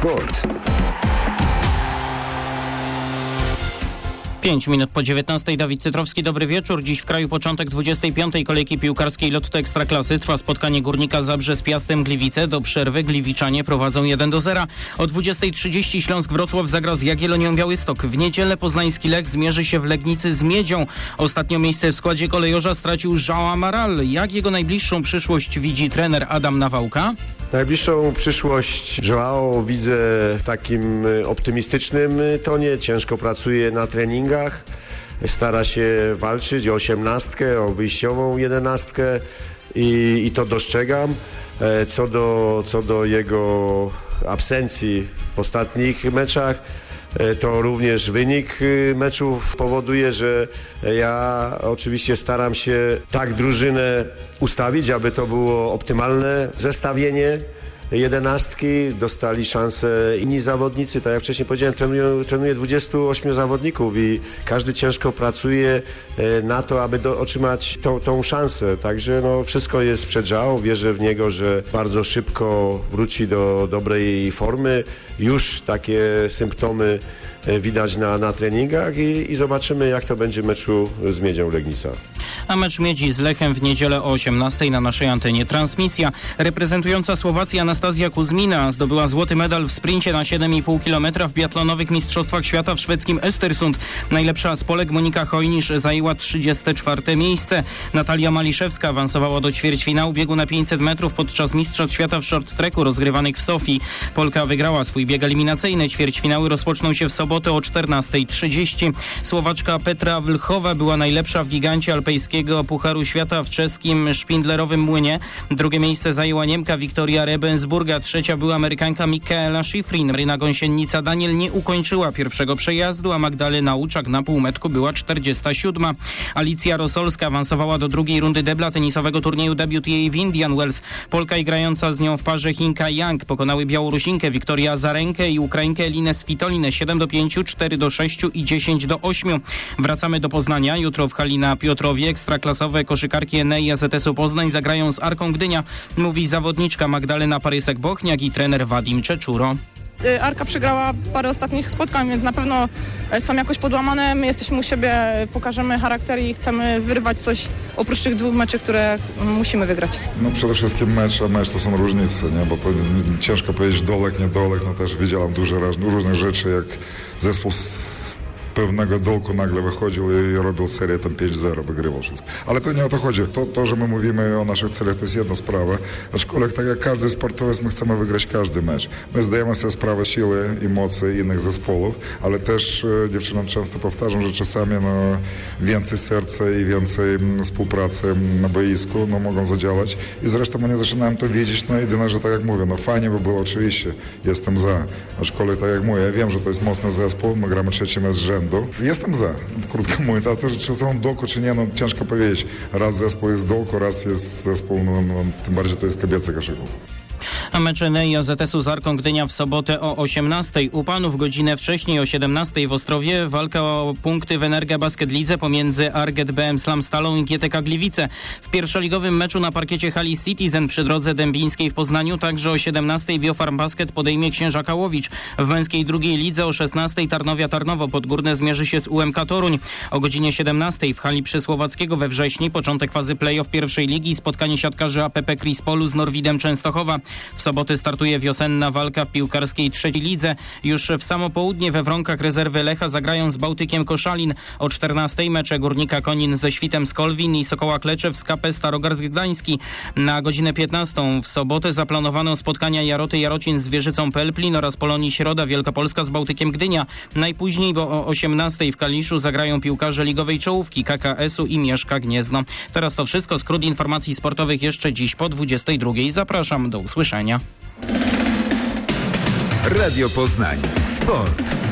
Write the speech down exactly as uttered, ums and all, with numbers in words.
Sport. pięć minut po dziewiętnastej. Dawid Cytrowski, dobry wieczór. Dziś w kraju początek dwudziestej piątej kolejki piłkarskiej Lotto Ekstraklasy. Trwa spotkanie Górnika Zabrze z Piastem Gliwice. Do przerwy Gliwiczanie prowadzą jeden do zera. O dwudziestej trzydzieści Śląsk Wrocław zagra z Jagiellonią Białystok. W niedzielę poznański Lech zmierzy się w Legnicy z Miedzią. Ostatnio miejsce w składzie kolejorza stracił João Amaral. Jak jego najbliższą przyszłość widzi trener Adam Nawałka? Najbliższą przyszłość João widzę w takim optymistycznym tonie. Ciężko pracuje na treningach. Stara się walczyć o osiemnastkę, o wyjściową jedenastkę i, i to dostrzegam. Co do, co do jego absencji w ostatnich meczach, to również wynik meczów powoduje, że ja oczywiście staram się tak drużynę ustawić, aby to było optymalne zestawienie jedenastki. Dostali szansę inni zawodnicy. Tak jak wcześniej powiedziałem, trenuję, trenuję dwudziestu ośmiu zawodników i każdy ciężko pracuje na to, aby do, otrzymać tą, tą szansę. Także no, wszystko jest przed João. Wierzę w niego, że bardzo szybko wróci do dobrej formy. Już takie symptomy widać na, na treningach i, i zobaczymy, jak to będzie w meczu z Miedzią Legnica. A mecz Miedzi z Lechem w niedzielę o osiemnastej na naszej antenie. Transmisja. Reprezentująca Słowację Anastazja Kuzmina zdobyła złoty medal w sprincie na siedem i pół kilometra w biatlonowych mistrzostwach świata w szwedzkim Östersund. Najlepsza z Polek Monika Hojnisz zajęła trzydzieste czwarte miejsce. Natalia Maliszewska awansowała do ćwierćfinału biegu na pięćset metrów podczas mistrzostw świata w short tracku rozgrywanych w Sofii. Polka wygrała swój bieg eliminacyjny. Ćwierćfinały rozpoczną się w sobotę o czternasta trzydzieści. Słowaczka Petra Wlchowa była najlepsza w gigancie alpejskiego Pucharu Świata w czeskim Szpindlerowym Młynie. Drugie miejsce zajęła Niemka Wiktoria Rebensburga. Trzecia była Amerykanka Mikaela Schifrin. Maryna Gąsiennica Daniel nie ukończyła pierwszego przejazdu, a Magdalena Łuczak na półmetku była czterdziesta siódma. Alicja Rosolska awansowała do drugiej rundy debla tenisowego turnieju W T A w Indian Wells. Polka i grająca z nią w parze Chinka Yang pokonały Białorusinkę Wiktorię Azarenkę i Ukrainkę Elinę Svitolinę siedem do pięciu, cztery do sześciu i dziesięć do ośmiu. Wracamy do Poznania. Jutro w hali na Piotrowie ekstraklasowe koszykarki Enei A Z S-u Poznań zagrają z Arką Gdynia, mówi zawodniczka Magdalena Parysek-Bochniak i trener Wadim Czeczuro. Arka przegrała parę ostatnich spotkań, więc na pewno są jakoś podłamane. My jesteśmy u siebie, pokażemy charakter i chcemy wyrwać coś oprócz tych dwóch meczy, które musimy wygrać. No przede wszystkim mecz, a mecz to są różnice, nie? Bo to ciężko powiedzieć dolek, nie dolek, no też widziałem dużo różnych rzeczy, jak zespół z pewnego dolku nagle wychodził i robił serię tam pięć zero, wygrywał wszystko. Ale to nie o to chodzi. To, to, że my mówimy o naszych celach, to jest jedna sprawa. Aczkolwiek tak jak każdy sportowiec, my chcemy wygrać każdy mecz. My zdajemy sobie sprawę z siły i mocy innych zespołów, ale też e, dziewczynom często powtarzam, że czasami no, więcej serca i więcej m, współpracy na boisku no, mogą zadziałać. I zresztą oni zaczynają to wiedzieć. No jedyne, że tak jak mówię, no fajnie by było oczywiście. Jestem za. Aczkolwiek tak jak mówię, ja wiem, że to jest mocny zespół. My gramy trzeci mecz z rzędu. Jestem za, krótko mówiąc, a to, czy są dolku, czy nie, no ciężko powiedzieć. Raz zespół jest dolku, raz jest zespół, no, no, tym bardziej to jest kobiecy koszykówka. A mecz Enei A Z S-u z Arką Gdynia w sobotę o osiemnastej. U panów godzinę wcześniej o siedemnastej w Ostrowie walka o punkty w Energa Basket Lidze pomiędzy Arget B M Slam Stalą i G T K Gliwice. W pierwszoligowym meczu na parkiecie hali Citizen przy drodze dębińskiej w Poznaniu także o siedemnastej Biofarm Basket podejmie Księża Łowicz. W męskiej drugiej lidze o szesnastej Tarnowia Tarnowo Podgórne zmierzy się z U M K Toruń. O godzinie siedemnastej w hali przy Słowackiego we Wrześni początek fazy play-off pierwszej ligi i spotkanie siatkarzy A P P Krispolu z Norwidem Częstochowa. W sobotę startuje wiosenna walka w piłkarskiej trzeciej lidze. Już w samo południe we Wronkach rezerwy Lecha zagrają z Bałtykiem Koszalin. O czternastej mecze Górnika Konin ze Świtem Skolwin i Sokoła Kleczew z K P Starogard Gdański. Na godzinę piętnastą w sobotę zaplanowano spotkania Jaroty Jarocin z Wieżycą Pelplin oraz Polonii Środa Wielkopolska z Bałtykiem Gdynia. Najpóźniej, bo o osiemnastej w Kaliszu zagrają piłkarze ligowej czołówki K K S-u i Mieszka Gniezno. Teraz to wszystko. Skrót informacji sportowych jeszcze dziś po dwudziestej drugiej. Zapraszam do usłyszenia. Radio Poznań. Sport.